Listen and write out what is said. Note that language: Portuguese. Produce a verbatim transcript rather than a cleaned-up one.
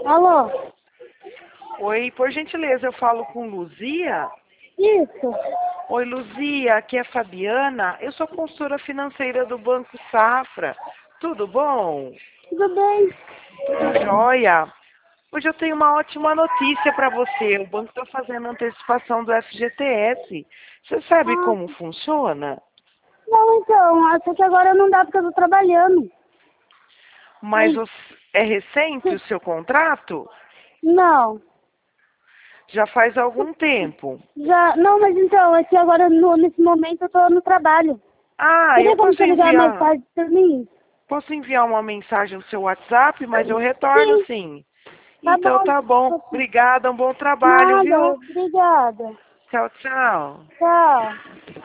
Alô? Oi, por gentileza, eu falo com Luzia? Isso. Oi, Luzia, aqui é a Fabiana. Eu sou consultora financeira do Banco Safra. Tudo bom? Tudo bem? Tudo jóia? Hoje eu tenho uma ótima notícia para você. O banco está fazendo antecipação do F G T S. Você sabe Ah, como funciona? não, então, acho que agora não dá porque eu tô trabalhando. Mas Ai, os- é recente o seu contrato? não. Já faz algum tempo. Já, não, mas então, é que agora no- nesse momento eu tô no trabalho. Ah, eu Teria como posso você ligar mais enviar, tarde pra mim? posso enviar uma mensagem no seu WhatsApp, mas eu retorno Sim, sim. tá Então tá bom. bom. Obrigada, um bom trabalho, Nada, viu? obrigada. Tchau, tchau. Tchau.